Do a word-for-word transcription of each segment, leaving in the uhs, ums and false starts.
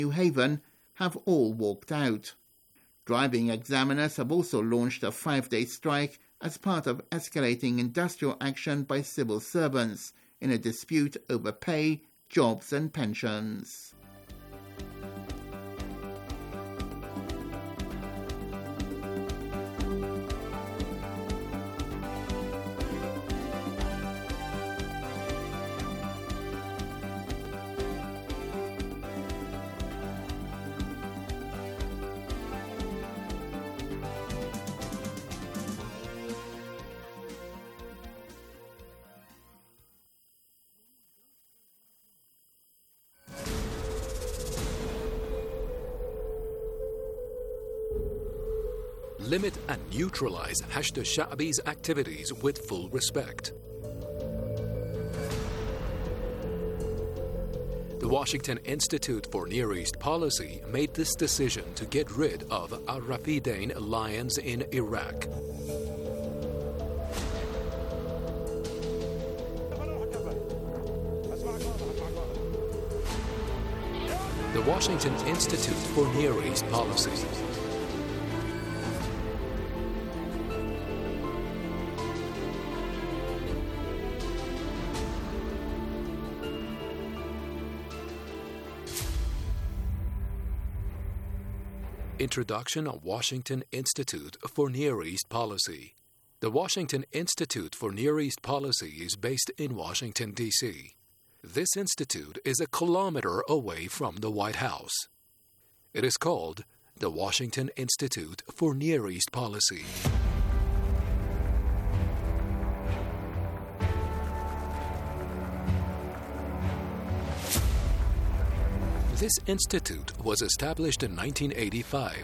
New Haven have all walked out. Driving examiners have also launched a five-day strike as part of escalating industrial action by civil servants in a dispute over pay, jobs and pensions. Limit and neutralize Hashd Sha'bi's activities with full respect. The Washington Institute for Near East Policy made this decision to get rid of Al-Rafidain alliance in Iraq. The Washington Institute for Near East Policy. Introduction of Washington Institute for Near East Policy. The Washington Institute for Near East Policy is based in Washington, D C This institute is a kilometer away from the White House. It is called the Washington Institute for Near East Policy. This institute was established in nineteen eighty-five.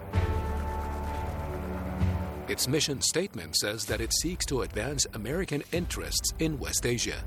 Its mission statement says that it seeks to advance American interests in West Asia.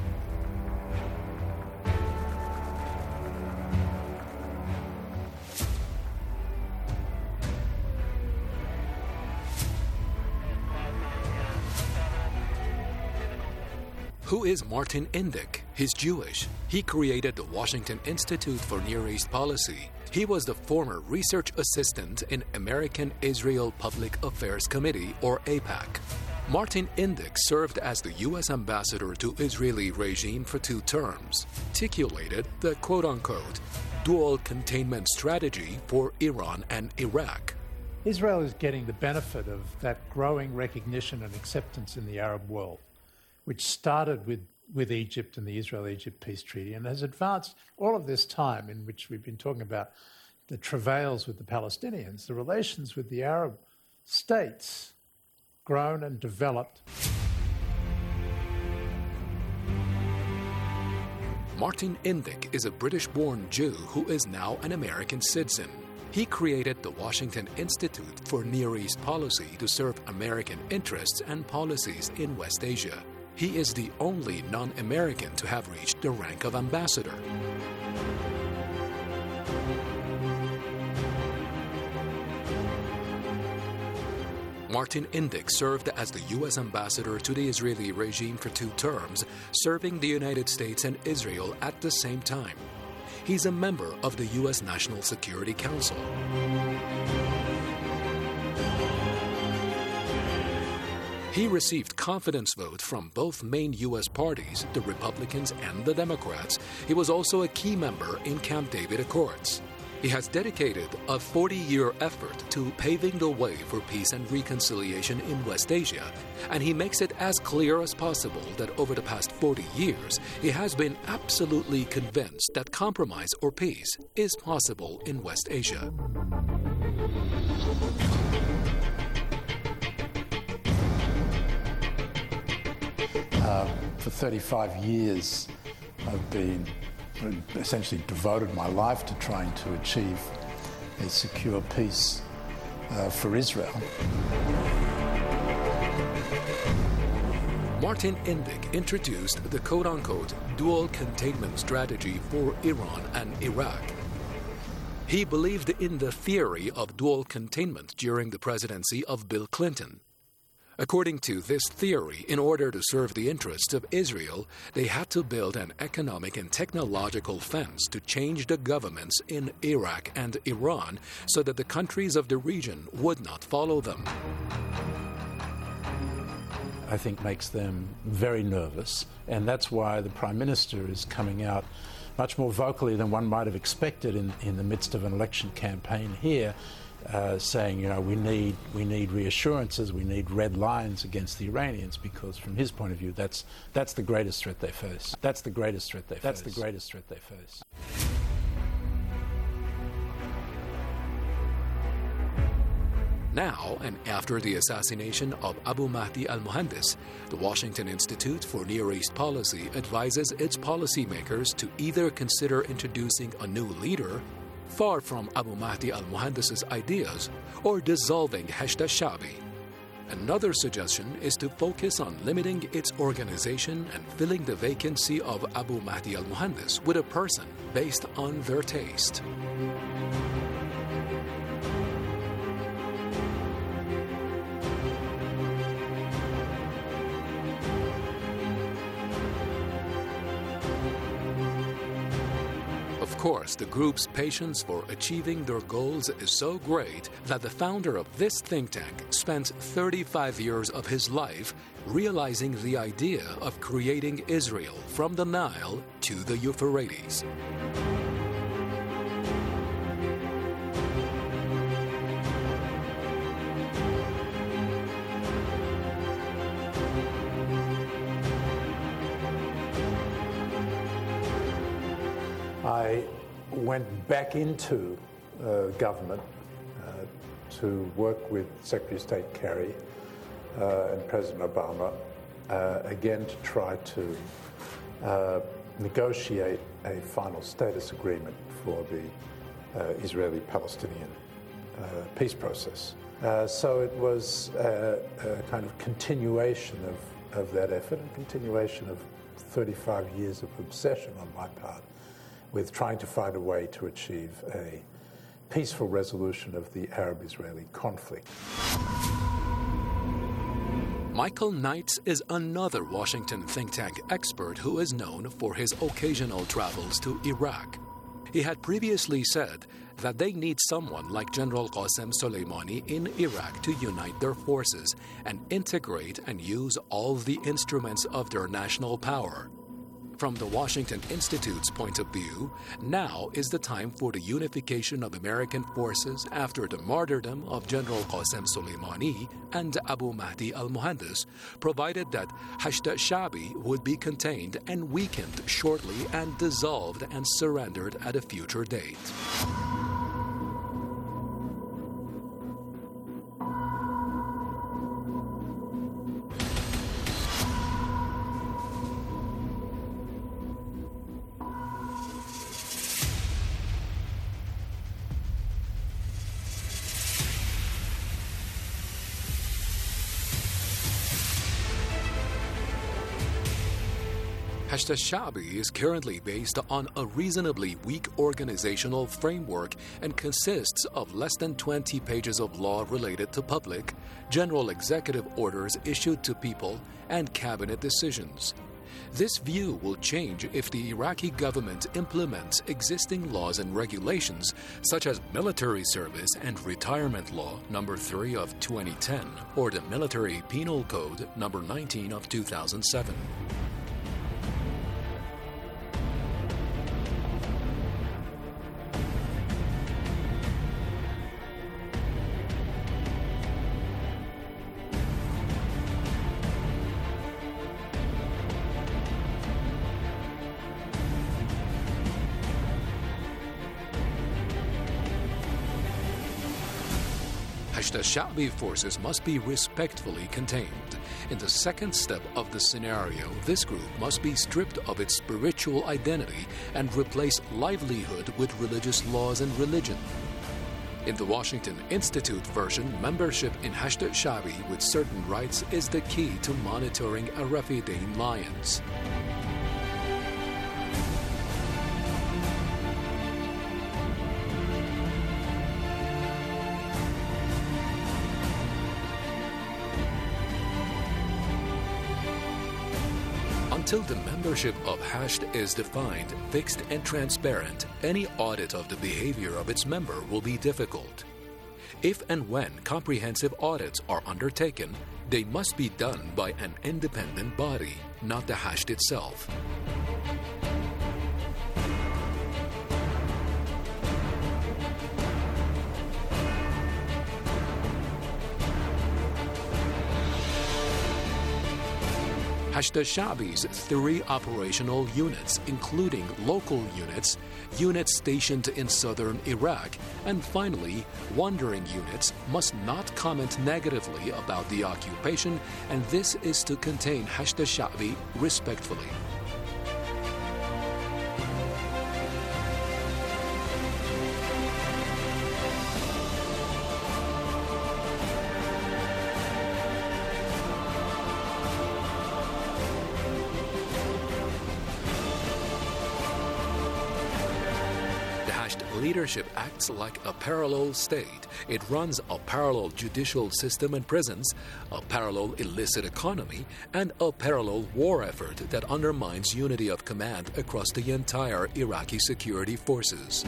Who is Martin Indyk? He's Jewish. He created the Washington Institute for Near East Policy. He was the former research assistant in American Israel Public Affairs Committee, or AIPAC. Martin Indyk served as the U S ambassador to Israeli regime for two terms, articulated the quote-unquote dual containment strategy for Iran and Iraq. Israel is getting the benefit of that growing recognition and acceptance in the Arab world, which started with, with Egypt and the Israel-Egypt Peace Treaty and has advanced all of this time in which we've been talking about the travails with the Palestinians, the relations with the Arab states grown and developed. Martin Indyk is a British-born Jew who is now an American citizen. He created the Washington Institute for Near East Policy to serve American interests and policies in West Asia. He is the only non-American to have reached the rank of ambassador. Martin Indyk served as the U S ambassador to the Israeli regime for two terms, serving the United States and Israel at the same time. He's a member of the U S National Security Council. He received confidence votes from both main U S parties, the Republicans and the Democrats. He was also a key member in Camp David Accords. He has dedicated a forty-year effort to paving the way for peace and reconciliation in West Asia, and he makes it as clear as possible that over the past forty years, he has been absolutely convinced that compromise or peace is possible in West Asia. Uh, for thirty-five years, I've been essentially devoted my life to trying to achieve a secure peace uh, for Israel. Martin Indyk introduced the quote-unquote dual containment strategy for Iran and Iraq. He believed in the theory of dual containment during the presidency of Bill Clinton. According to this theory, in order to serve the interests of Israel, they had to build an economic and technological fence to change the governments in Iraq and Iran so that the countries of the region would not follow them. I think makes them very nervous, and that's why the Prime Minister is coming out much more vocally than one might have expected in, in the midst of an election campaign here, Uh, saying, you know, we need we need reassurances, we need red lines against the Iranians, because from his point of view, that's that's the greatest threat they face. That's the greatest threat they face. That's the greatest threat they face. Now, and after the assassination of Abu Mahdi al-Muhandis, the Washington Institute for Near East Policy advises its policymakers to either consider introducing a new leader far from Abu Mahdi al-Muhandis's ideas, or dissolving Hashd al-Sha'bi. Another suggestion is to focus on limiting its organization and filling the vacancy of Abu Mahdi al-Muhandis with a person based on their taste. Of course, the group's patience for achieving their goals is so great that the founder of this think tank spent thirty-five years of his life realizing the idea of creating Israel from the Nile to the Euphrates. I went back into uh, government uh, to work with Secretary of State Kerry uh, and President Obama, uh, again to try to uh, negotiate a final status agreement for the uh, Israeli-Palestinian uh, peace process. Uh, so it was a, a kind of continuation of, of that effort, and continuation of thirty-five years of obsession on my part with trying to find a way to achieve a peaceful resolution of the Arab-Israeli conflict. Michael Knights is another Washington think tank expert who is known for his occasional travels to Iraq. He had previously said that they need someone like General Qasem Soleimani in Iraq to unite their forces and integrate and use all the instruments of their national power. From the Washington Institute's point of view, now is the time for the unification of American forces after the martyrdom of General Qasem Soleimani and Abu Mahdi al-Muhandis, provided that Hashd al-Sha'bi would be contained and weakened shortly and dissolved and surrendered at a future date. Hashd al-Sha'bi is currently based on a reasonably weak organizational framework and consists of less than twenty pages of law related to public, general executive orders issued to people, and cabinet decisions. This view will change if the Iraqi government implements existing laws and regulations, such as Military Service and Retirement Law number three of twenty ten or the Military Penal Code number nineteen of two thousand seven. Hashd al-Sha'bi forces must be respectfully contained. In the second step of the scenario, this group must be stripped of its spiritual identity and replace livelihood with religious laws and religion. In the Washington Institute version, membership in Hashd al-Sha'bi with certain rights is the key to monitoring Arafidin lions. Until the membership of Hasht is defined, fixed, and transparent, any audit of the behavior of its member will be difficult. If and when comprehensive audits are undertaken, they must be done by an independent body, not the Hasht itself. Hasht al-Sha'bi's three operational units, including local units, units stationed in southern Iraq, and finally, wandering units, must not comment negatively about the occupation, and this is to contain Hasht al-Sha'bi respectfully. Leadership acts like a parallel state. It runs a parallel judicial system and prisons, a parallel illicit economy, and a parallel war effort that undermines unity of command across the entire Iraqi security forces.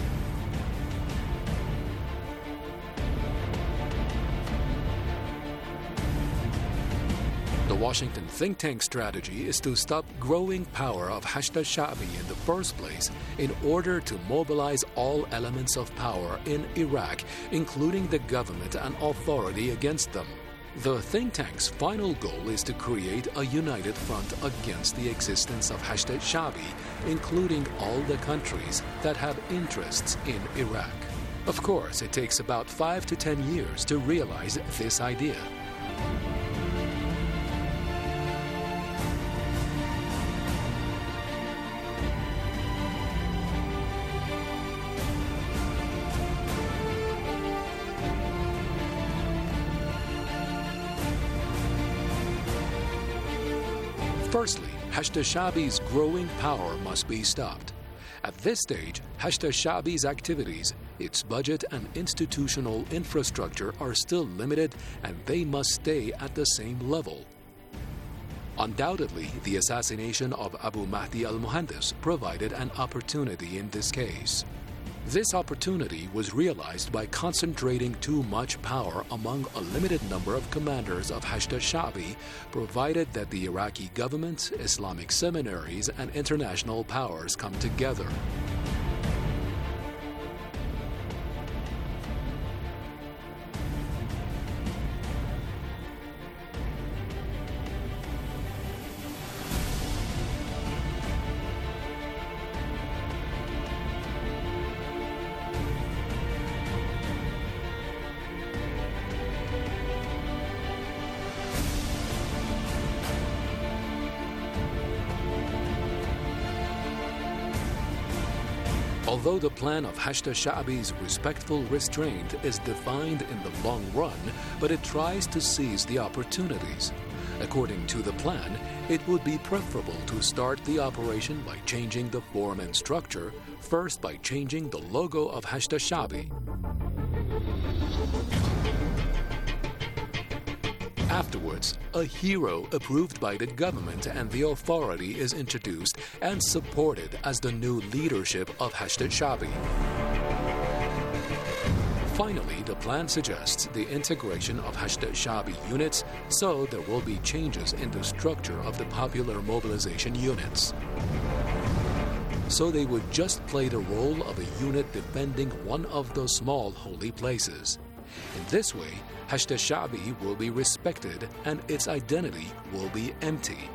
The Washington think tank strategy is to stop growing power of Hasht al-Sha'bi in the first place in order to mobilize all elements of power in Iraq, including the government and authority against them. The think tank's final goal is to create a united front against the existence of Hasht al-Sha'bi, including all the countries that have interests in Iraq. Of course, it takes about five to ten years to realize this idea. Firstly, Hasht al-Sha'bi's growing power must be stopped. At this stage, Hasht al-Sha'bi's activities, its budget and institutional infrastructure are still limited, and they must stay at the same level. Undoubtedly, the assassination of Abu Mahdi al-Muhandis provided an opportunity in this case. This opportunity was realized by concentrating too much power among a limited number of commanders of Hasht al-Sha'bi, provided that the Iraqi government, Islamic seminaries, and international powers come together. Although the plan of Hasht al-Sha'bi's respectful restraint is defined in the long run, but it tries to seize the opportunities. According to the plan, it would be preferable to start the operation by changing the form and structure, first by changing the logo of Hasht al-Sha'bi. Afterwards, a hero approved by the government and the authority is introduced and supported as the new leadership of Hasht al-Sha'bi. Finally, the plan suggests the integration of Hasht al-Sha'bi units, so there will be changes in the structure of the popular mobilization units. So they would just play the role of a unit defending one of those small holy places. In this way, Hasht al-Sha'bi will be respected and its identity will be emptied.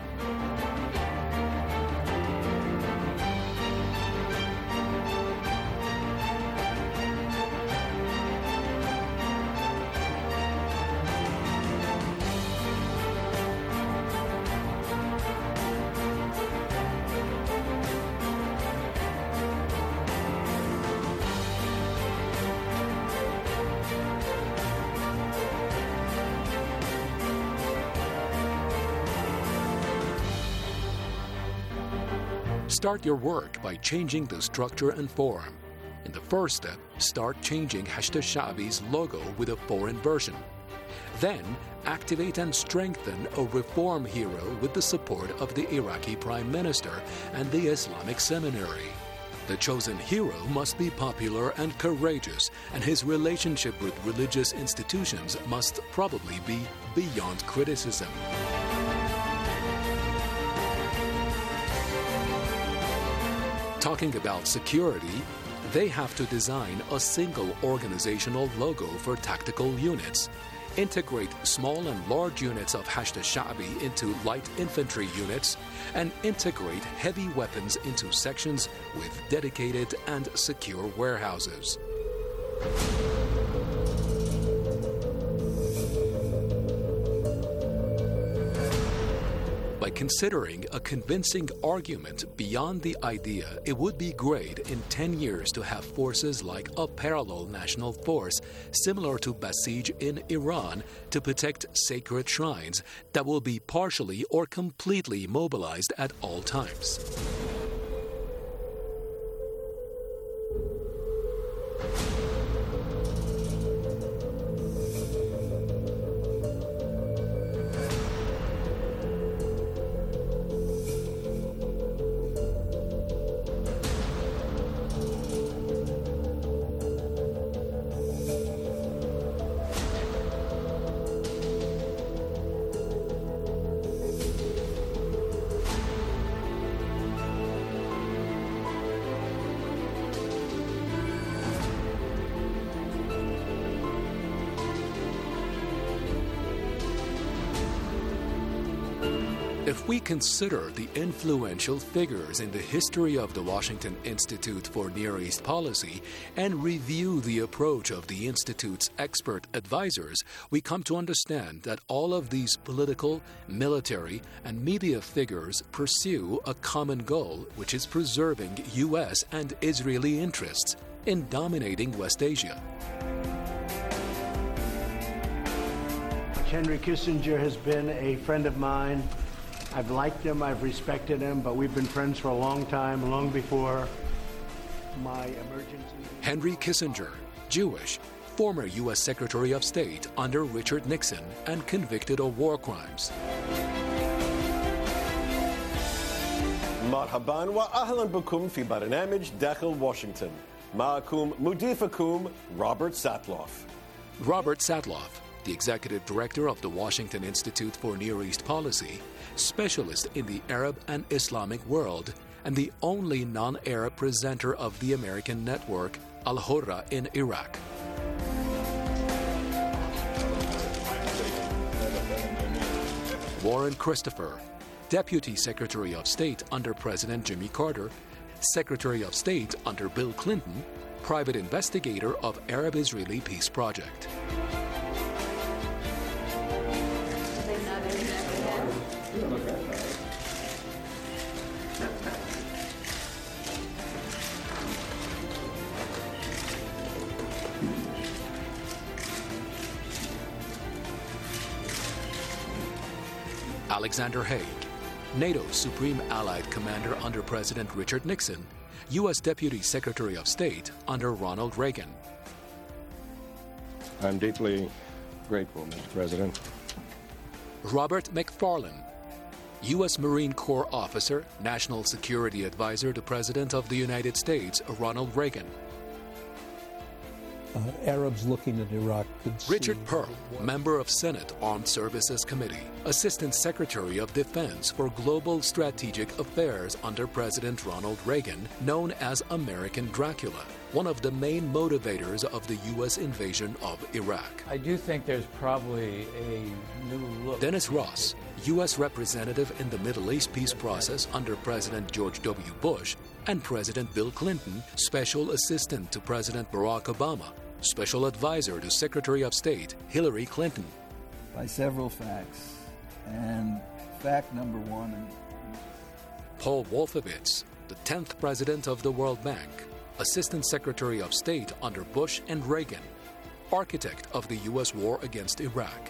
Start your work by changing the structure and form. In the first step, start changing Hasht al-Sha'bi's logo with a foreign version. Then, activate and strengthen a reform hero with the support of the Iraqi Prime Minister and the Islamic Seminary. The chosen hero must be popular and courageous, and his relationship with religious institutions must probably be beyond criticism. Talking about security, they have to design a single organizational logo for tactical units, integrate small and large units of Hashd al-Sha'bi into light infantry units, and integrate heavy weapons into sections with dedicated and secure warehouses. By considering a convincing argument beyond the idea, it would be great in ten years to have forces like a parallel national force, similar to Basij in Iran, to protect sacred shrines that will be partially or completely mobilized at all times. If we consider the influential figures in the history of the Washington Institute for Near East Policy and review the approach of the Institute's expert advisors, we come to understand that all of these political, military, and media figures pursue a common goal, which is preserving U S and Israeli interests in dominating West Asia. Henry Kissinger has been a friend of mine. I've liked him, I've respected him, but we've been friends for a long time, long before my emergency. Henry Kissinger, Jewish, former U S Secretary of State under Richard Nixon and convicted of war crimes. مرحبا وأهلا بكم في برنامج داخل واشنطن. معكم مضيفكم Robert Satloff. Robert Satloff, the executive director of the Washington Institute for Near East Policy, specialist in the Arab and Islamic world, and the only non-Arab presenter of the American network, Al-Hurra in Iraq. Warren Christopher, Deputy Secretary of State under President Jimmy Carter, Secretary of State under Bill Clinton, private investigator of Arab-Israeli Peace Project. Alexander Haig, NATO's Supreme Allied Commander under President Richard Nixon, U S Deputy Secretary of State under Ronald Reagan. I'm deeply grateful, Mister President. Robert McFarlane, U S Marine Corps Officer, National Security Advisor to President of the United States, Ronald Reagan. Uh, Arabs looking at Iraq could see... Richard Pearl, member of Senate Armed Services Committee, Assistant Secretary of Defense for Global Strategic Affairs under President Ronald Reagan, known as American Dracula, one of the main motivators of the U S invasion of Iraq. I do think there's probably a new look. Dennis Ross, U S Representative in the Middle East peace process under President George W. Bush, and President Bill Clinton, Special Assistant to President Barack Obama, Special Advisor to Secretary of State Hillary Clinton. By several facts, and fact number one... Paul Wolfowitz, the tenth President of the World Bank, Assistant Secretary of State under Bush and Reagan, architect of the U S war against Iraq.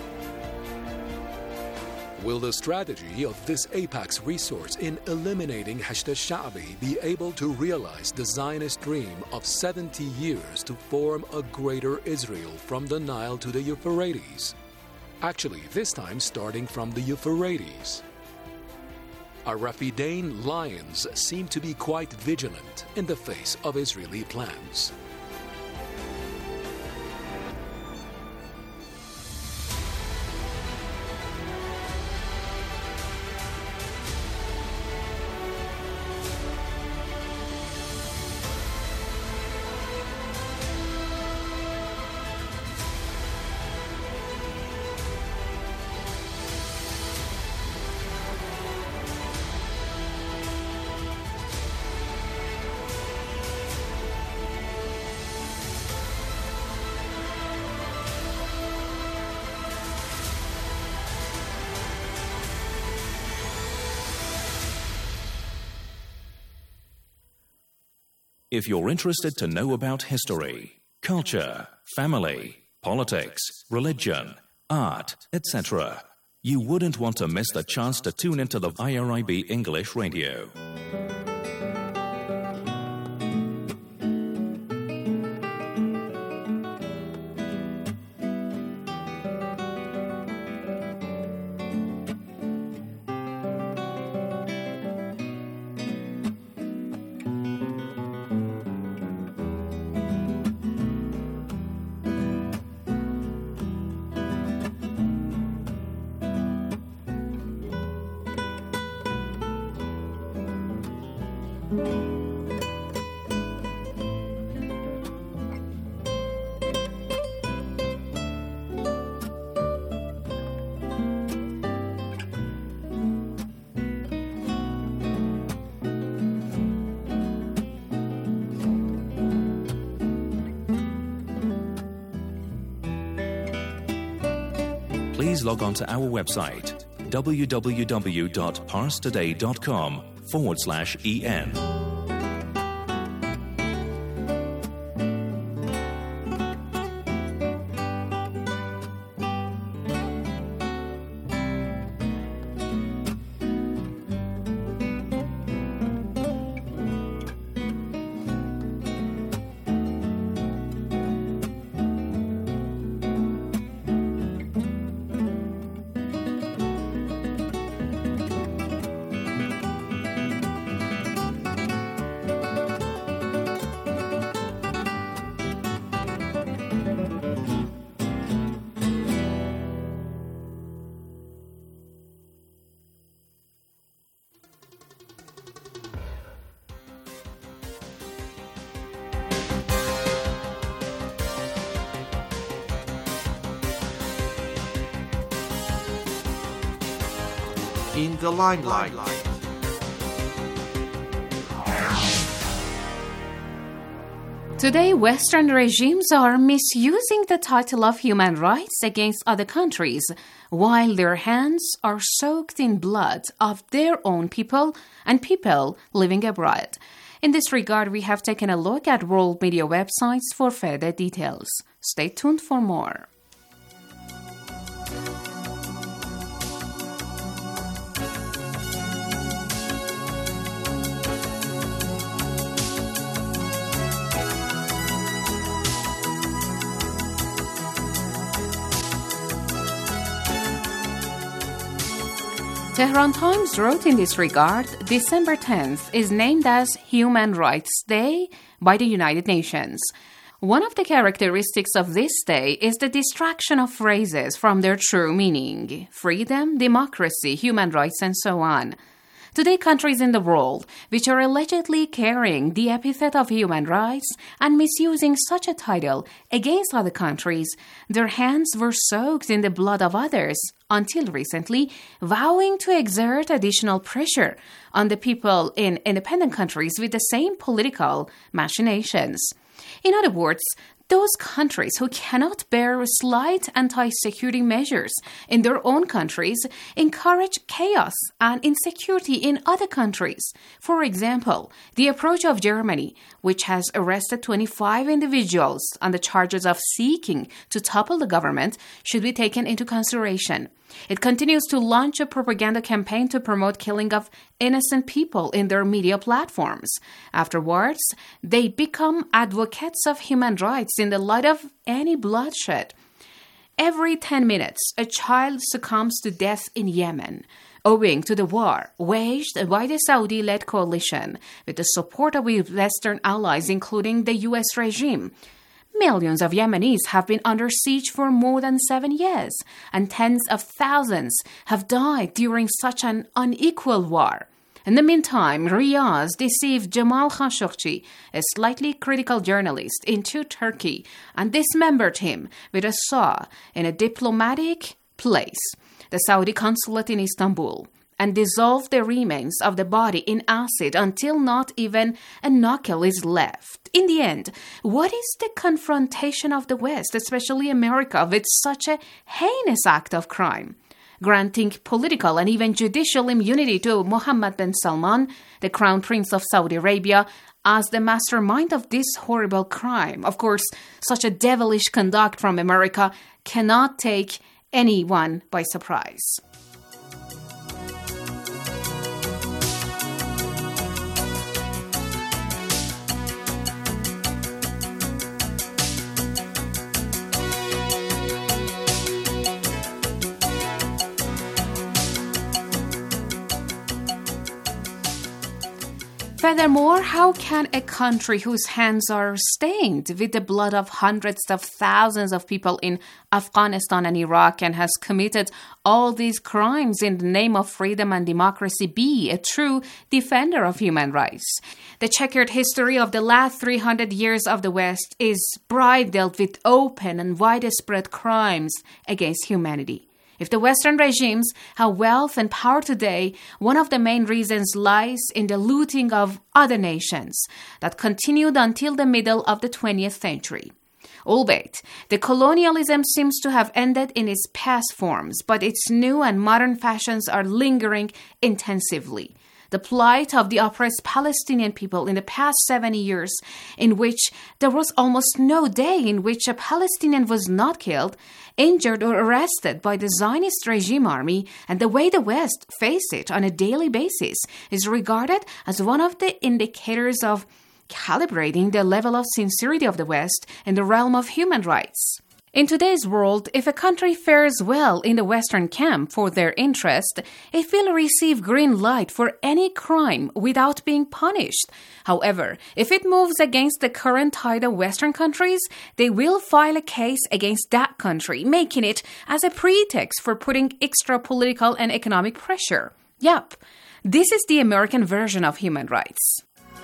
Will the strategy of this apex resource in eliminating Hashd al-Sha'bi be able to realize the Zionist dream of seventy years to form a greater Israel from the Nile to the Euphrates? Actually, this time starting from the Euphrates. Our Rapidain lions seem to be quite vigilant in the face of Israeli plans. If you're interested to know about history, culture, family, politics, religion, art, et cetera, you wouldn't want to miss the chance to tune into the I R I B English Radio. Please log on to our website, www.parstoday.com forward slash en. In the limelight. Today, Western regimes are misusing the title of human rights against other countries, while their hands are soaked in blood of their own people and people living abroad. In this regard, we have taken a look at world media websites for further details. Stay tuned for more. Tehran Times wrote in this regard, December tenth is named as Human Rights Day by the United Nations. One of the characteristics of this day is the distraction of phrases from their true meaning: freedom, democracy, human rights, and so on. Today, countries in the world which are allegedly carrying the epithet of human rights and misusing such a title against other countries, their hands were soaked in the blood of others until recently, vowing to exert additional pressure on the people in independent countries with the same political machinations. In other words, those countries who cannot bear slight anti-security measures in their own countries encourage chaos and insecurity in other countries. For example, the approach of Germany, which has arrested twenty-five individuals on the charges of seeking to topple the government, should be taken into consideration. It continues to launch a propaganda campaign to promote killing of innocent people in their media platforms. Afterwards, they become advocates of human rights in the light of any bloodshed. every ten minutes, a child succumbs to death in Yemen, owing to the war waged by the Saudi-led coalition with the support of Western allies, including the U S regime. Millions of Yemenis have been under siege for more than seven years, and tens of thousands have died during such an unequal war. In the meantime, Riyadh deceived Jamal Khashoggi, a slightly critical journalist, into Turkey and dismembered him with a saw in a diplomatic place, the Saudi consulate in Istanbul, and dissolved the remains of the body in acid until not even a knuckle is left. In the end, what is the confrontation of the West, especially America, with such a heinous act of crime? Granting political and even judicial immunity to Mohammed bin Salman, the Crown Prince of Saudi Arabia, as the mastermind of this horrible crime. Of course, such a devilish conduct from America cannot take anyone by surprise. Furthermore, how can a country whose hands are stained with the blood of hundreds of thousands of people in Afghanistan and Iraq and has committed all these crimes in the name of freedom and democracy be a true defender of human rights? The checkered history of the last three hundred years of the West is bridled with open and widespread crimes against humanity. If the Western regimes have wealth and power today, one of the main reasons lies in the looting of other nations that continued until the middle of the twentieth century. Albeit, the colonialism seems to have ended in its past forms, but its new and modern fashions are lingering intensively. The plight of the oppressed Palestinian people in the past seventy years, in which there was almost no day in which a Palestinian was not killed, injured, or arrested by the Zionist regime army, and the way the West faced it on a daily basis, is regarded as one of the indicators of calibrating the level of sincerity of the West in the realm of human rights. In today's world, if a country fares well in the Western camp for their interest, it will receive green light for any crime without being punished. However, if it moves against the current tide of Western countries, they will file a case against that country, making it as a pretext for putting extra political and economic pressure. Yup, this is the American version of human rights.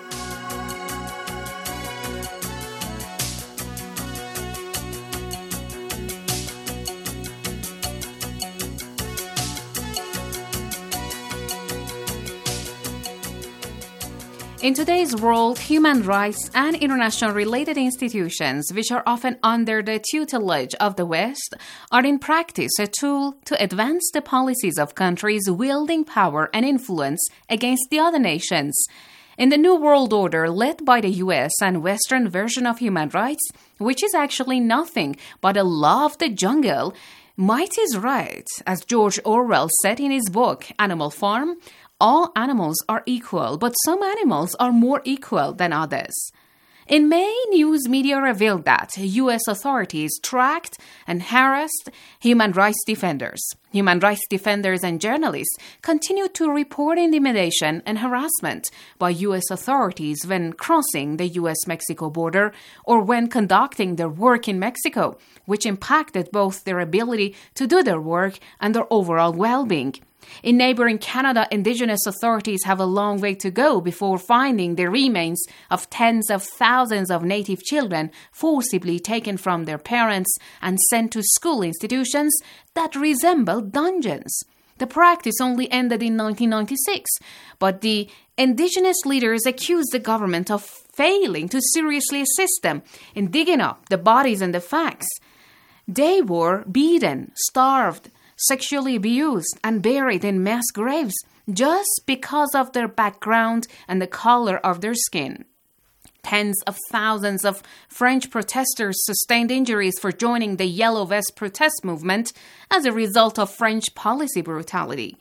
In today's world, human rights and international related institutions, which are often under the tutelage of the West, are in practice a tool to advance the policies of countries wielding power and influence against the other nations. In the New World Order led by the U S and Western version of human rights, which is actually nothing but a law of the jungle, might is right, as George Orwell said in his book, Animal Farm. All animals are equal, but some animals are more equal than others. In May, news media revealed that U S authorities tracked and harassed human rights defenders. Human rights defenders and journalists continued to report intimidation and harassment by U S authorities when crossing the U S Mexico border or when conducting their work in Mexico, which impacted both their ability to do their work and their overall well-being. In neighboring Canada, Indigenous authorities have a long way to go before finding the remains of tens of thousands of Native children forcibly taken from their parents and sent to school institutions that resemble dungeons. The practice only ended in nineteen ninety-six, but the Indigenous leaders accused the government of failing to seriously assist them in digging up the bodies and the facts. They were beaten, starved, sexually abused, and buried in mass graves just because of their background and the color of their skin. Tens of thousands of French protesters sustained injuries for joining the Yellow Vest protest movement as a result of French policy brutality.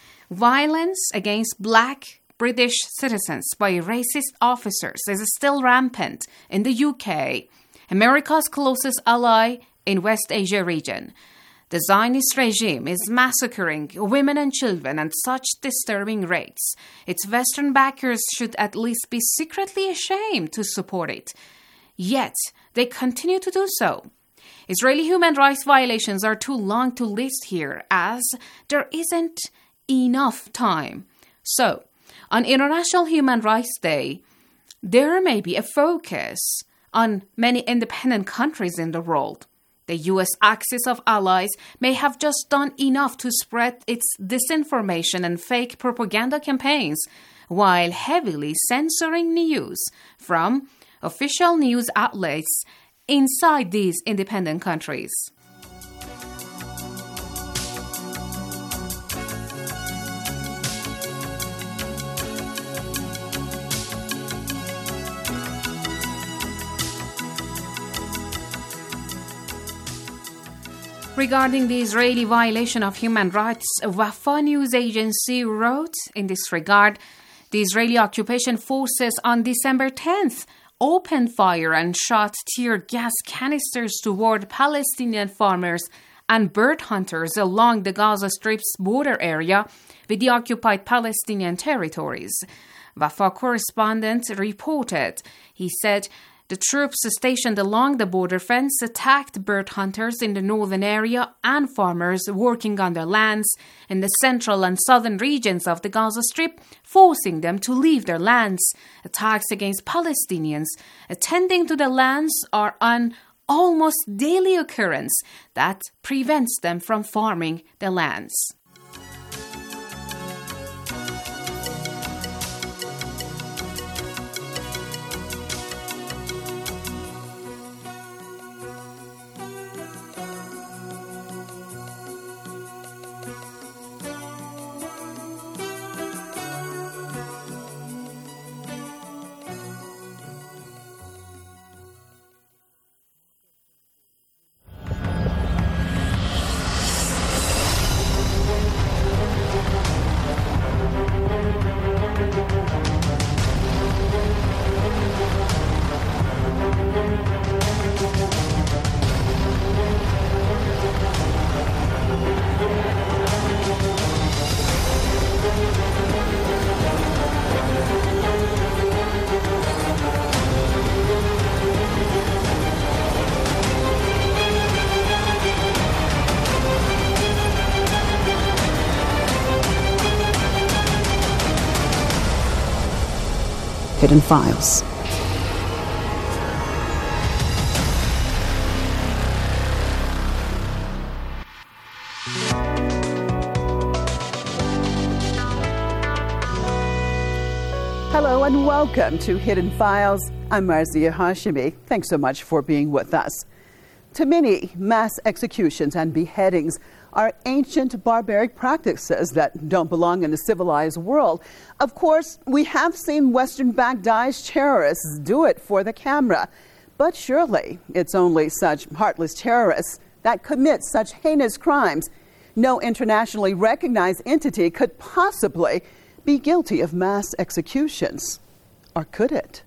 Violence against black British citizens by racist officers is still rampant in the U K, America's closest ally in West Asia region. The Zionist regime is massacring women and children at such disturbing rates. Its Western backers should at least be secretly ashamed to support it. Yet, they continue to do so. Israeli human rights violations are too long to list here, as there isn't enough time. So, on International Human Rights Day, there may be a focus on many independent countries in the world. The U S axis of allies may have just done enough to spread its disinformation and fake propaganda campaigns, while heavily censoring news from official news outlets inside these independent countries. Regarding the Israeli violation of human rights, Wafa news agency wrote in this regard, the Israeli occupation forces on December tenth opened fire and shot tear gas canisters toward Palestinian farmers and bird hunters along the Gaza Strip's border area with the occupied Palestinian territories. Wafa correspondent reported, he said, the troops stationed along the border fence attacked bird hunters in the northern area and farmers working on their lands in the central and southern regions of the Gaza Strip, forcing them to leave their lands. Attacks against Palestinians attending to the lands are an almost daily occurrence that prevents them from farming the lands. Hidden Files. Hello and welcome to Hidden Files. I'm Marzia Hashimi. Thanks so much for being with us. To many, mass executions and beheadings are ancient barbaric practices that don't belong in the civilized world. Of course, we have seen Western-backed Daesh terrorists do it for the camera. But surely it's only such heartless terrorists that commit such heinous crimes. No internationally recognized entity could possibly be guilty of mass executions. Or could it?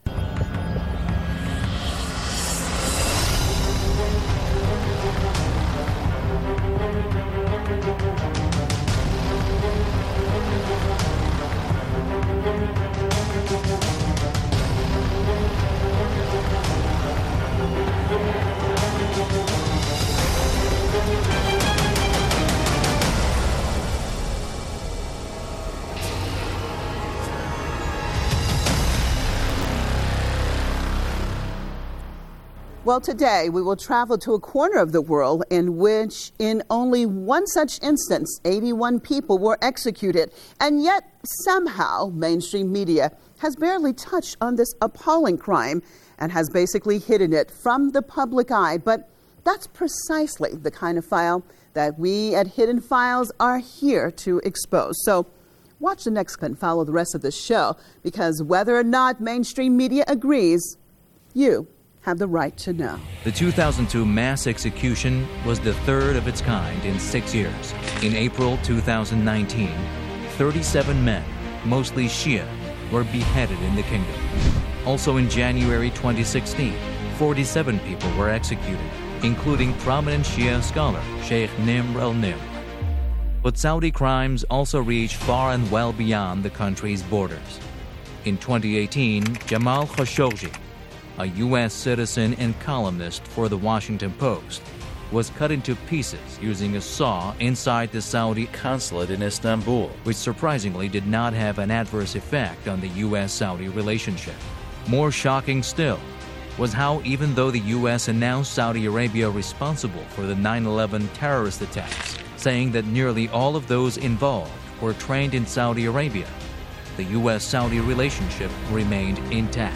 Well, today we will travel to a corner of the world in which, in only one such instance, eighty-one people were executed. And yet, somehow, mainstream media has barely touched on this appalling crime and has basically hidden it from the public eye. But that's precisely the kind of file that we at Hidden Files are here to expose. So watch the next clip and follow the rest of the show, because whether or not mainstream media agrees, you have the right to know. The two thousand two mass execution was the third of its kind in six years. In April two thousand nineteen, thirty-seven men, mostly Shia, were beheaded in the kingdom. Also in January twenty sixteen, forty-seven people were executed, including prominent Shia scholar Sheikh Nimr al-Nimr. But Saudi crimes also reach far and well beyond the country's borders. In twenty eighteen, Jamal Khashoggi, a U S citizen and columnist for the Washington Post, was cut into pieces using a saw inside the Saudi consulate in Istanbul, which surprisingly did not have an adverse effect on the U S Saudi relationship. More shocking still was how, even though the U S announced Saudi Arabia responsible for the nine eleven terrorist attacks, saying that nearly all of those involved were trained in Saudi Arabia, the U S Saudi relationship remained intact.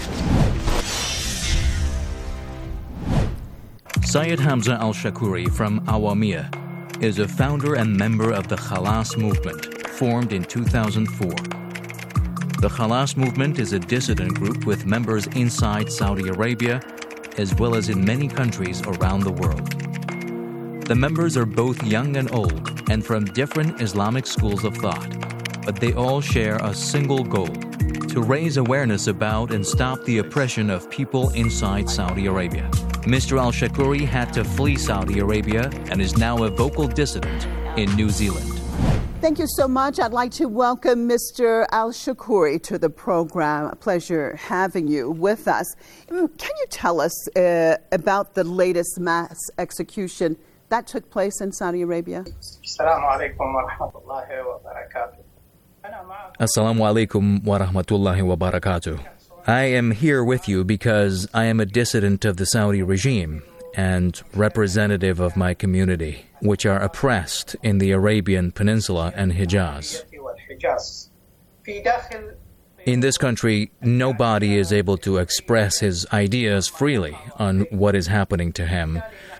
Syed Hamza al-Shakuri from Awamiyah is a founder and member of the Khalas movement, formed in two thousand four. The Khalas movement is a dissident group with members inside Saudi Arabia, as well as in many countries around the world. The members are both young and old, and from different Islamic schools of thought, but they all share a single goal: to raise awareness about and stop the oppression of people inside Saudi Arabia. Mister al-Shakuri had to flee Saudi Arabia and is now a vocal dissident in New Zealand. Thank you so much. I'd like to welcome Mister al-Shakuri to the program. A pleasure having you with us. Can you tell us uh, about the latest mass execution that took place in Saudi Arabia? Assalamu alaikum wa rahmatullahi wa barakatuh. Assalamu alaikum wa rahmatullahi wa barakatuh. I am here with you because I am a dissident of the Saudi regime and representative of my community, which are oppressed in the Arabian Peninsula and Hijaz. In this country, nobody is able to express his ideas freely on what is happening to him.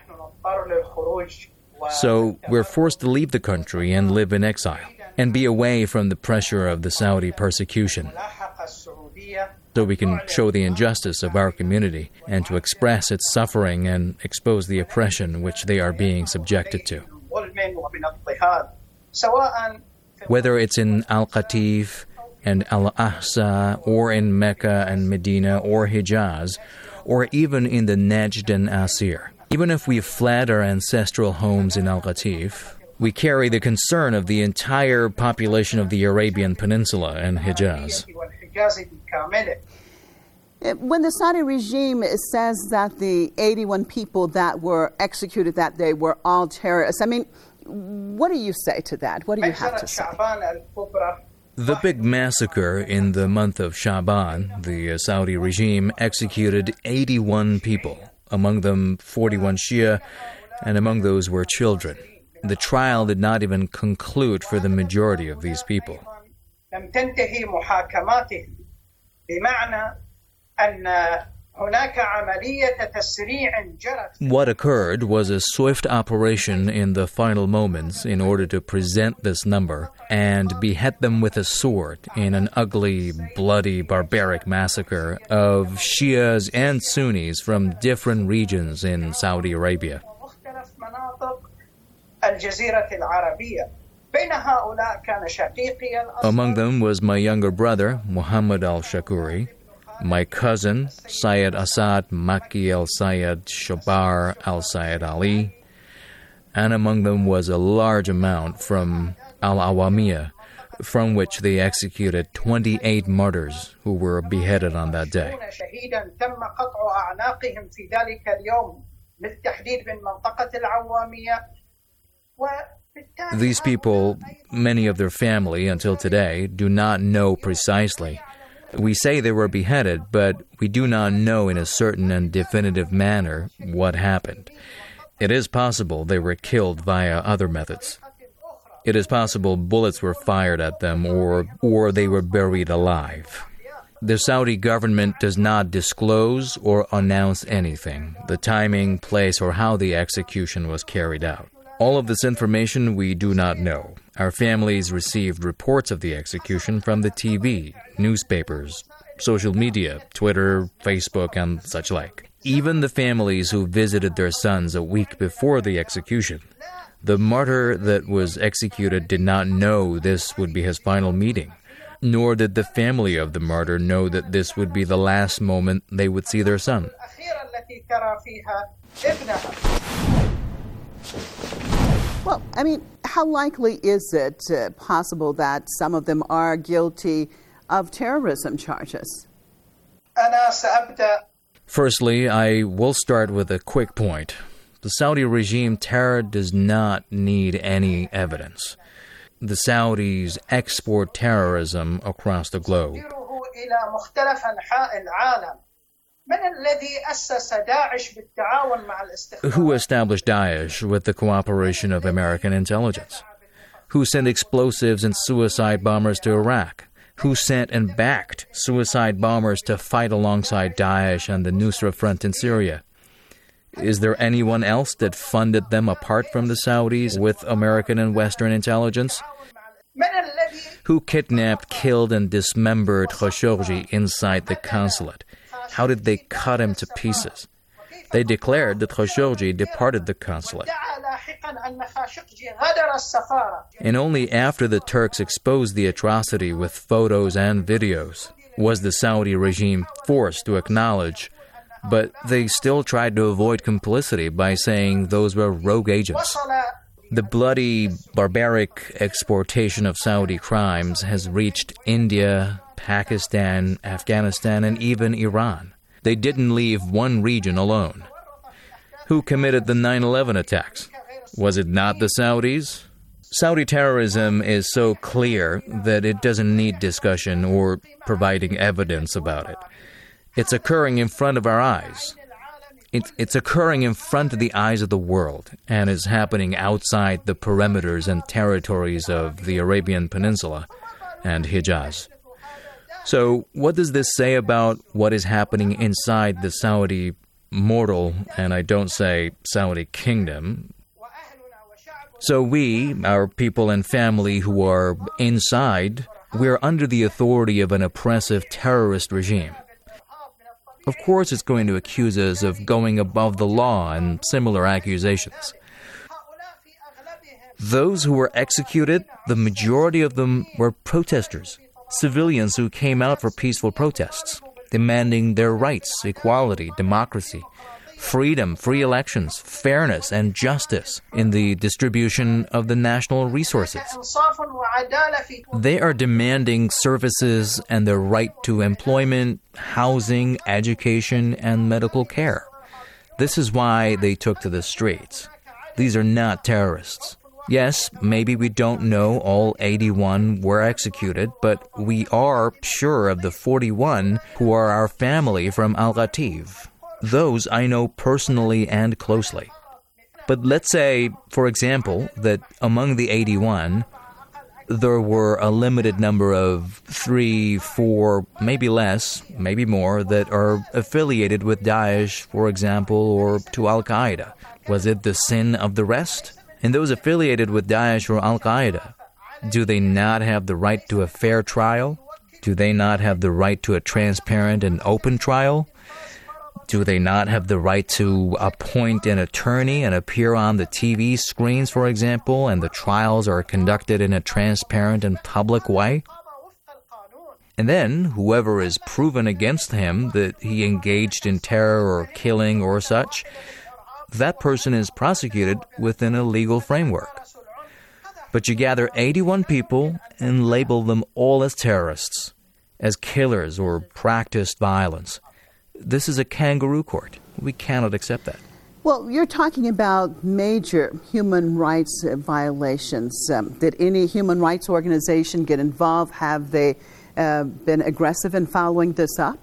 So we're forced to leave the country and live in exile and be away from the pressure of the Saudi persecution, so we can show the injustice of our community and to express its suffering and expose the oppression which they are being subjected to. Whether it's in Al-Qatif and Al-Ahsa, or in Mecca and Medina or Hijaz, or even in the Najd and Asir. Even if we've fled our ancestral homes in Al-Qatif, we carry the concern of the entire population of the Arabian Peninsula and Hijaz. When the Saudi regime says that the eighty-one people that were executed that day were all terrorists, I mean, what do you say to that? What do you have to say? The big massacre in the month of Sha'ban, the Saudi regime executed eighty-one people, among them forty-one Shia, and among those were children. The trial did not even conclude for the majority of these people. What occurred was a swift operation in the final moments in order to present this number and behead them with a sword in an ugly, bloody, barbaric massacre of Shias and Sunnis from different regions in Saudi Arabia. Among them was my younger brother, Muhammad al-Shakuri, my cousin, Syed Asad Maki al-Syed Shabar al-Syed Ali, and among them was a large amount from Al-Awamiyah, from which they executed twenty-eight martyrs who were beheaded on that day. These people, many of their family until today, do not know precisely. We say they were beheaded, but we do not know in a certain and definitive manner what happened. It is possible they were killed via other methods. It is possible bullets were fired at them or, or they were buried alive. The Saudi government does not disclose or announce anything, the timing, place, or how the execution was carried out. All of this information we do not know. Our families received reports of the execution from the T V, newspapers, social media, Twitter, Facebook, and such like. Even the families who visited their sons a week before the execution, the martyr that was executed did not know this would be his final meeting, nor did the family of the martyr know that this would be the last moment they would see their son. التي ترى فيها ابنها. Well, I mean, how likely is it uh, possible that some of them are guilty of terrorism charges? أنا سأبدأ. Firstly, I will start with a quick point. The Saudi regime terror does not need any evidence. The Saudis export terrorism across the globe. إلى مختلف أنحاء العالم. من الذي أسس داعش بالتعاون مع الاستخبارات؟ Who established Daesh with the cooperation of American intelligence? Who sent explosives and suicide bombers to Iraq? Who sent and backed suicide bombers to fight alongside Daesh and the Nusra Front in Syria? Is there anyone else that funded them apart from the Saudis with American and Western intelligence? Who kidnapped, killed, and dismembered Khashoggi inside the consulate? How did they cut him to pieces? They declared that Khashoggi departed the consulate. And only after the Turks exposed the atrocity with photos and videos was the Saudi regime forced to acknowledge, but they still tried to avoid complicity by saying those were rogue agents. The bloody, barbaric exportation of Saudi crimes has reached India, Pakistan, Afghanistan, and even Iran. They didn't leave one region alone. Who committed the nine eleven attacks? Was it not the Saudis? Saudi terrorism is so clear that it doesn't need discussion or providing evidence about it. It's occurring in front of our eyes. It, it's occurring in front of the eyes of the world and is happening outside the perimeters and territories of the Arabian Peninsula and Hijaz. So what does this say about what is happening inside the Saudi mortal, and I don't say Saudi kingdom? So we, our people and family who are inside, we're under the authority of an oppressive terrorist regime. Of course it's going to accuse us of going above the law and similar accusations. Those who were executed, the majority of them were protesters. Civilians who came out for peaceful protests, demanding their rights, equality, democracy, freedom, free elections, fairness, and justice in the distribution of the national resources. They are demanding services and their right to employment, housing, education, and medical care. This is why they took to the streets. These are not terrorists. Yes, maybe we don't know all eighty-one were executed, but we are sure of the forty-one who are our family from Al-Ghatif. Those I know personally and closely. But let's say, for example, that among the eighty-one, there were a limited number of three, four, maybe less, maybe more, that are affiliated with Daesh, for example, or to Al-Qaeda. Was it the sin of the rest? And those affiliated with Daesh or Al-Qaeda, do they not have the right to a fair trial? Do they not have the right to a transparent and open trial? Do they not have the right to appoint an attorney and appear on the T V screens, for example, and the trials are conducted in a transparent and public way? And then, whoever is proven against him that he engaged in terror or killing or such, that person is prosecuted within a legal framework. But you gather eighty-one people and label them all as terrorists, as killers or practiced violence. This is a kangaroo court. We cannot accept that. Well, you're talking about major human rights violations. Um, did any human rights organization get involved? Have they uh, been aggressive in following this up?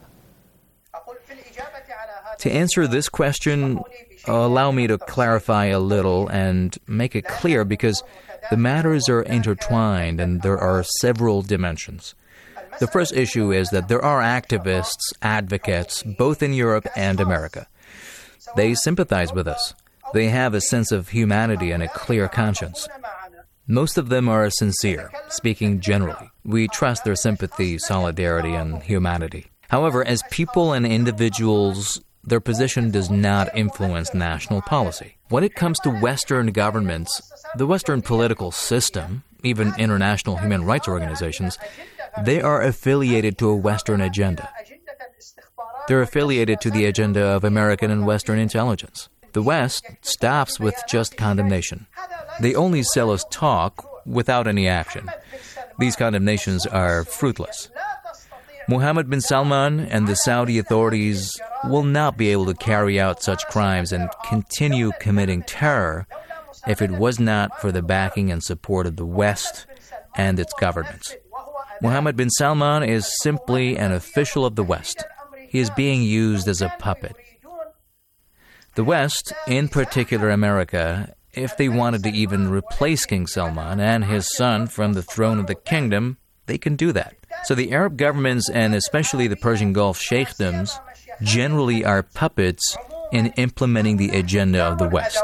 To answer this question, allow me to clarify a little and make it clear, because the matters are intertwined and there are several dimensions. The first issue is that there are activists, advocates, both in Europe and America. They sympathize with us. They have a sense of humanity and a clear conscience. Most of them are sincere, speaking generally. We trust their sympathy, solidarity, and humanity. However, as people and individuals, their position does not influence national policy. When it comes to Western governments, the Western political system, even international human rights organizations, they are affiliated to a Western agenda. They're affiliated to the agenda of American and Western intelligence. The West stops with just condemnation. They only sell us talk without any action. These condemnations are fruitless. Mohammed bin Salman and the Saudi authorities will not be able to carry out such crimes and continue committing terror if it was not for the backing and support of the West and its governments. Mohammed bin Salman is simply an official of the West. He is being used as a puppet. The West, in particular America, if they wanted to even replace King Salman and his son from the throne of the kingdom, they can do that. So the Arab governments, and especially the Persian Gulf sheikdoms, generally are puppets in implementing the agenda of the West.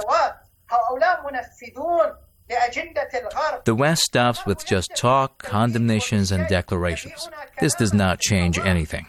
The West stops with just talk, condemnations, and declarations. This does not change anything.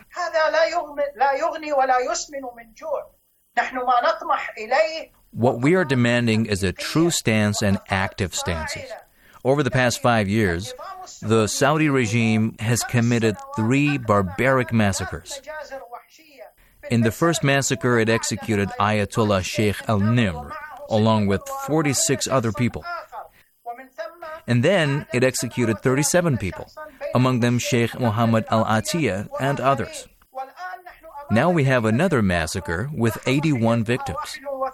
What we are demanding is a true stance and active stances. Over the past five years, the Saudi regime has committed three barbaric massacres. In the first massacre, it executed Ayatollah Sheikh al-Nimr, along with forty-six other people. And then it executed thirty-seven people, among them Sheikh Mohammed al-Atiyah and others. Now we have another massacre with eighty-one victims.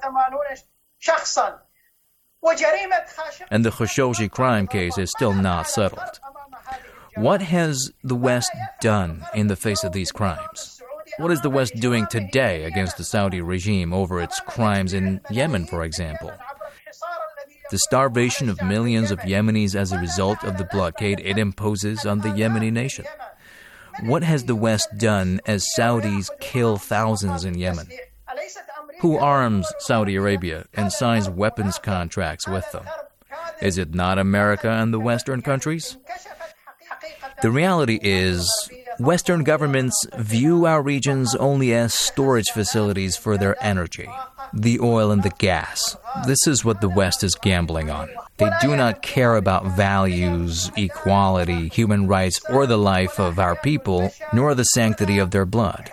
And the Khashoggi crime case is still not settled. What has the West done in the face of these crimes? What is the West doing today against the Saudi regime over its crimes in Yemen, for example? The starvation of millions of Yemenis as a result of the blockade it imposes on the Yemeni nation. What has the West done as Saudis kill thousands in Yemen? Who arms Saudi Arabia and signs weapons contracts with them? Is it not America and the Western countries? The reality is, Western governments view our regions only as storage facilities for their energy, the oil and the gas. This is what the West is gambling on. They do not care about values, equality, human rights, or the life of our people, nor the sanctity of their blood.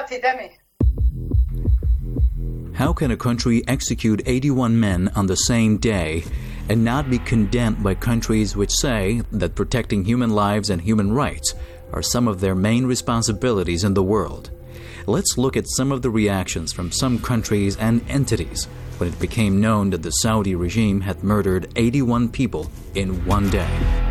How can a country execute eighty-one men on the same day and not be condemned by countries which say that protecting human lives and human rights are some of their main responsibilities in the world? Let's look at some of the reactions from some countries and entities when it became known that the Saudi regime had murdered eighty-one people in one day.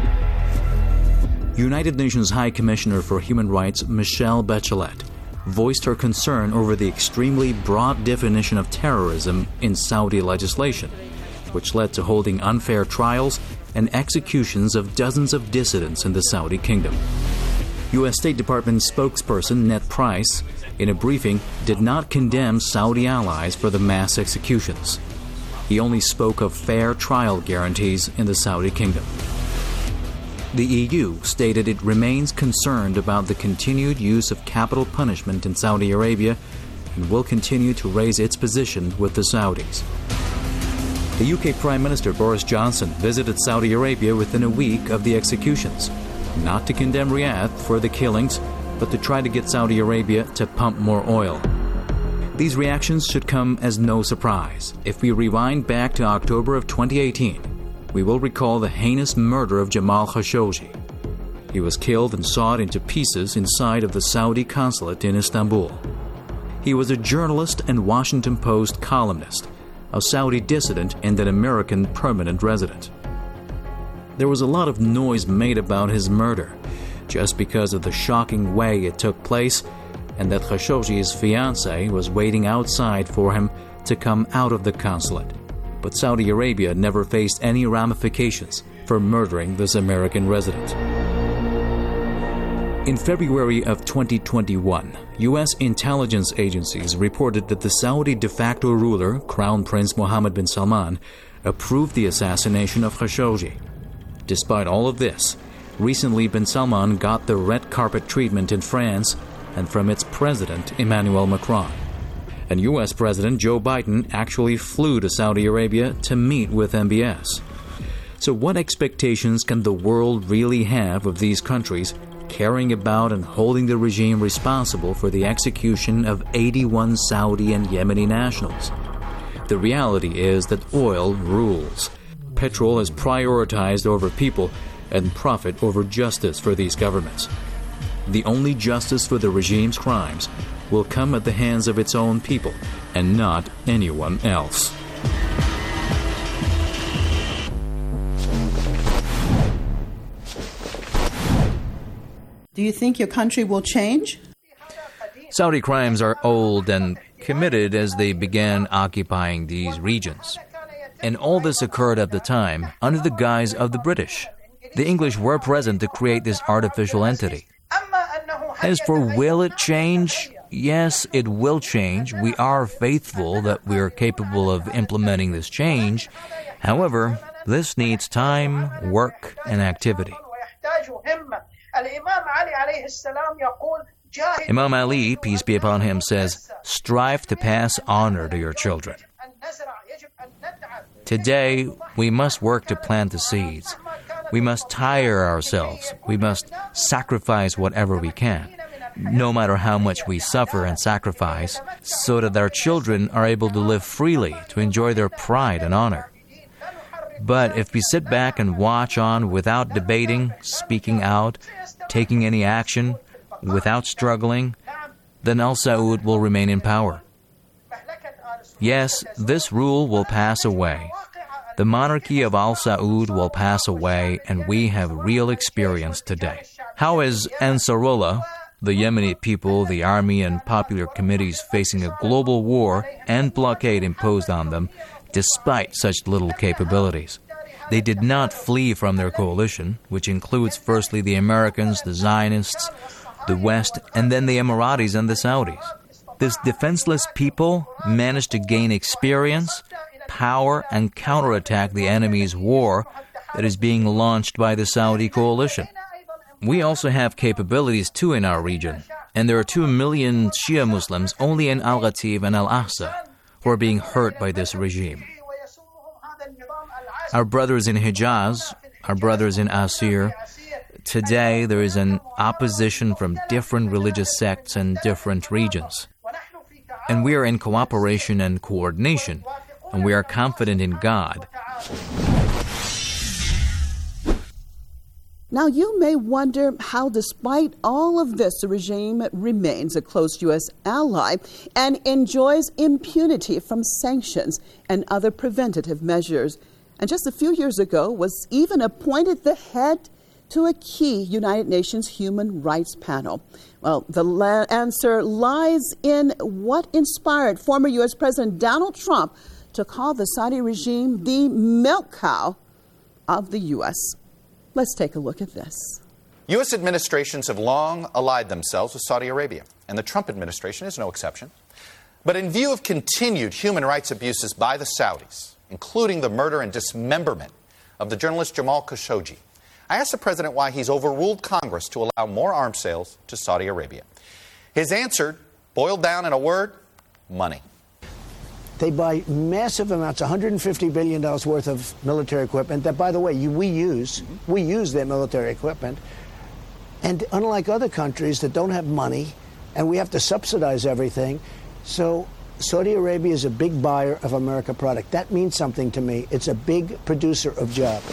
United Nations High Commissioner for Human Rights Michelle Bachelet voiced her concern over the extremely broad definition of terrorism in Saudi legislation, which led to holding unfair trials and executions of dozens of dissidents in the Saudi kingdom. U S State Department spokesperson Ned Price, in a briefing, did not condemn Saudi allies for the mass executions. He only spoke of fair trial guarantees in the Saudi kingdom. The E U stated it remains concerned about the continued use of capital punishment in Saudi Arabia and will continue to raise its position with the Saudis. The U K Prime Minister Boris Johnson visited Saudi Arabia within a week of the executions, not to condemn Riyadh for the killings, but to try to get Saudi Arabia to pump more oil. These reactions should come as no surprise. If we rewind back to October of twenty eighteen, we will recall the heinous murder of Jamal Khashoggi. He was killed and sawed into pieces inside of the Saudi consulate in Istanbul. He was a journalist and Washington Post columnist, a Saudi dissident and an American permanent resident. There was a lot of noise made about his murder, just because of the shocking way it took place and that Khashoggi's fiancée was waiting outside for him to come out of the consulate. But Saudi Arabia never faced any ramifications for murdering this American resident. In February of twenty twenty-one, U S intelligence agencies reported that the Saudi de facto ruler, Crown Prince Mohammed bin Salman, approved the assassination of Khashoggi. Despite all of this, recently bin Salman got the red carpet treatment in France and from its president, Emmanuel Macron. And U S President Joe Biden actually flew to Saudi Arabia to meet with M B S. So what expectations can the world really have of these countries carrying about and holding the regime responsible for the execution of eighty-one Saudi and Yemeni nationals. The reality is that oil rules. Petrol is prioritized over people and profit over justice for these governments. The only justice for the regime's crimes will come at the hands of its own people and not anyone else. Do you think your country will change? Saudi crimes are old and committed as they began occupying these regions. And all this occurred at the time under the guise of the British. The English were present to create this artificial entity. As for will it change? Yes, it will change. We are faithful that we are capable of implementing this change. However, this needs time, work, and activity. Imam Ali, peace be upon him, says, "Strive to pass honor to your children." Today, we must work to plant the seeds. We must tire ourselves. We must sacrifice whatever we can, no matter how much we suffer and sacrifice, so that our children are able to live freely, to enjoy their pride and honor. But if we sit back and watch on without debating, speaking out, taking any action, without struggling, then Al Saud will remain in power. Yes, this rule will pass away. The monarchy of Al Saud will pass away, and we have real experience today. How is Ansarullah, the Yemeni people, the army, and popular committees facing a global war and blockade imposed on them, despite such little capabilities? They did not flee from their coalition, which includes firstly the Americans, the Zionists, the West, and then the Emiratis and the Saudis. This defenseless people managed to gain experience, power, and counterattack the enemy's war that is being launched by the Saudi coalition. We also have capabilities too in our region, and there are two million Shia Muslims only in Al-Ghatib and Al-Aqsa who are being hurt by this regime. Our brothers in Hijaz, our brothers in Asir, today there is an opposition from different religious sects and different regions. And we are in cooperation and coordination, and we are confident in God. Now, you may wonder how, despite all of this, the regime remains a close U S ally and enjoys impunity from sanctions and other preventative measures. And just a few years ago was even appointed the head to a key United Nations Human Rights panel. Well, the la- answer lies in what inspired former U S President Donald Trump to call the Saudi regime the milk cow of the U S. Let's take a look at this. U S administrations have long allied themselves with Saudi Arabia, and the Trump administration is no exception. But in view of continued human rights abuses by the Saudis, including the murder and dismemberment of the journalist Jamal Khashoggi, I asked the president why he's overruled Congress to allow more arms sales to Saudi Arabia. His answer boiled down in a word: money. They buy massive amounts, one hundred fifty billion dollars worth of military equipment that, by the way, you, we use. We use their military equipment. And unlike other countries that don't have money, and we have to subsidize everything, so Saudi Arabia is a big buyer of American product. That means something to me. It's a big producer of jobs.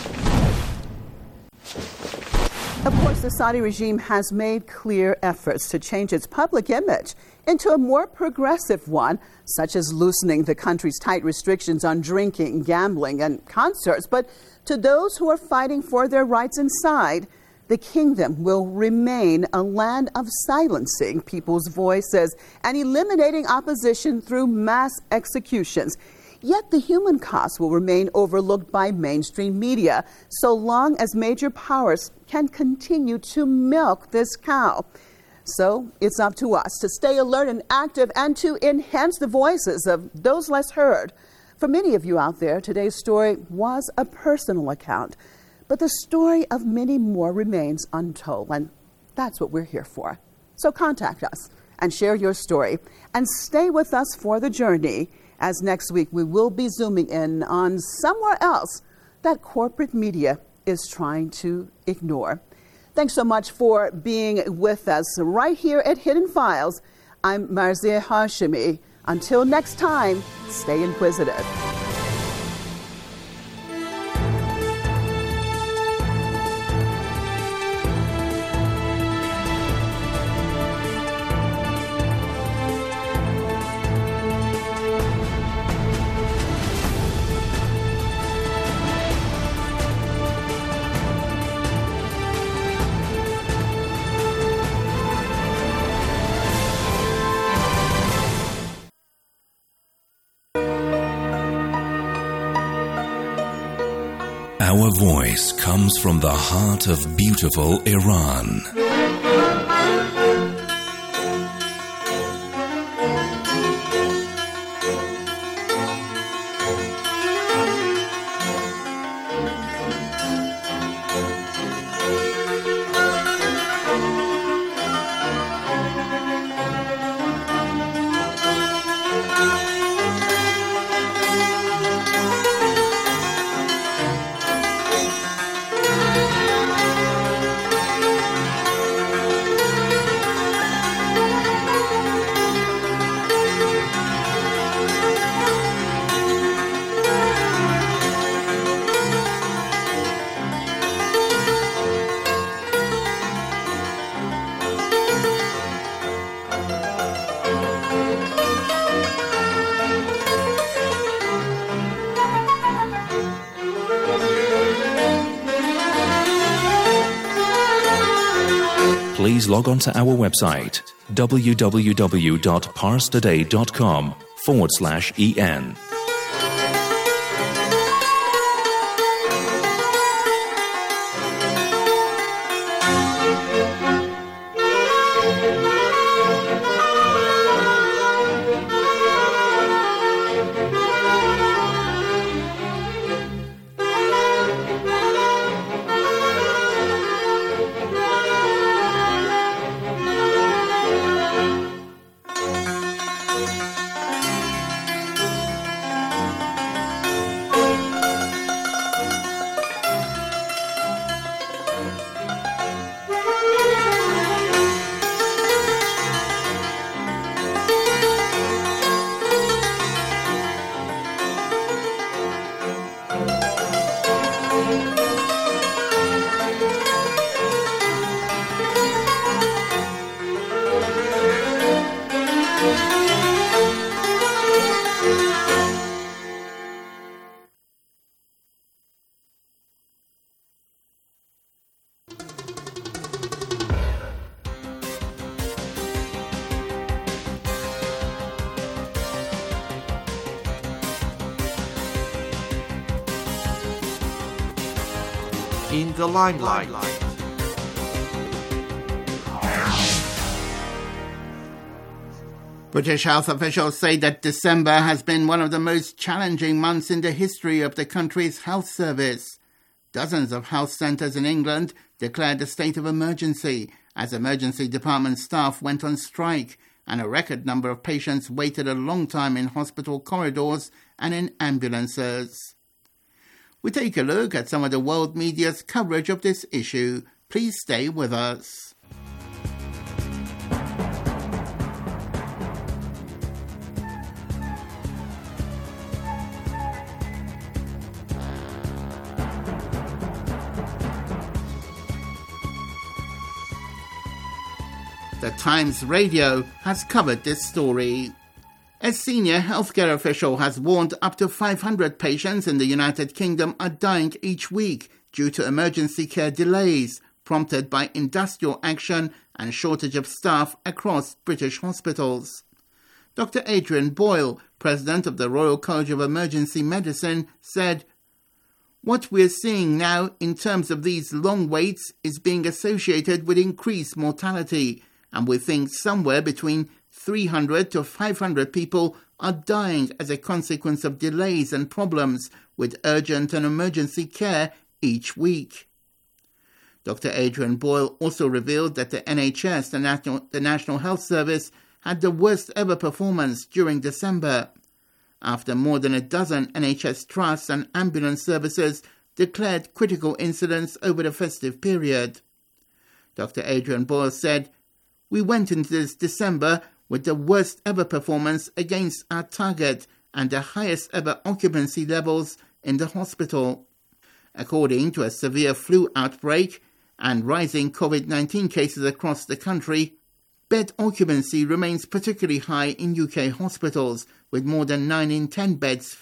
Of course, the Saudi regime has made clear efforts to change its public image into a more progressive one, such as loosening the country's tight restrictions on drinking, gambling, and concerts. But to those who are fighting for their rights inside, the kingdom will remain a land of silencing people's voices and eliminating opposition through mass executions. Yet the human cost will remain overlooked by mainstream media so long as major powers can continue to milk this cow. So it's up to us to stay alert and active and to enhance the voices of those less heard. For many of you out there, today's story was a personal account, but the story of many more remains untold, and that's what we're here for. So contact us and share your story, and stay with us for the journey, as next week we will be zooming in on somewhere else that corporate media is trying to ignore. Thanks so much for being with us right here at Hidden Files. I'm Marzieh Hashemi. Until next time, stay inquisitive. Our voice comes from the heart of beautiful Iran. Please log on to our website, www.parstoday.com forward slash en. In the limelight. British health officials say that December has been one of the most challenging months in the history of the country's health service. Dozens of health centres in England declared a state of emergency as emergency department staff went on strike, and a record number of patients waited a long time in hospital corridors and in ambulances. We take a look at some of the world media's coverage of this issue. Please stay with us. The Times Radio has covered this story. A senior healthcare official has warned up to five hundred patients in the United Kingdom are dying each week due to emergency care delays prompted by industrial action and shortage of staff across British hospitals. Doctor Adrian Boyle, president of the Royal College of Emergency Medicine, said, "What we're seeing now in terms of these long waits is being associated with increased mortality, and we think somewhere between three hundred to five hundred people are dying as a consequence of delays and problems with urgent and emergency care each week." Doctor Adrian Boyle also revealed that the N H S, the National, the National Health Service, had the worst ever performance during December, after more than a dozen N H S trusts and ambulance services declared critical incidents over the festive period. Doctor Adrian Boyle said, "We went into this December with the worst ever performance against our target and the highest ever occupancy levels in the hospital." According to a severe flu outbreak and rising COVID nineteen cases across the country, bed occupancy remains particularly high in U K hospitals, with more than nine in ten beds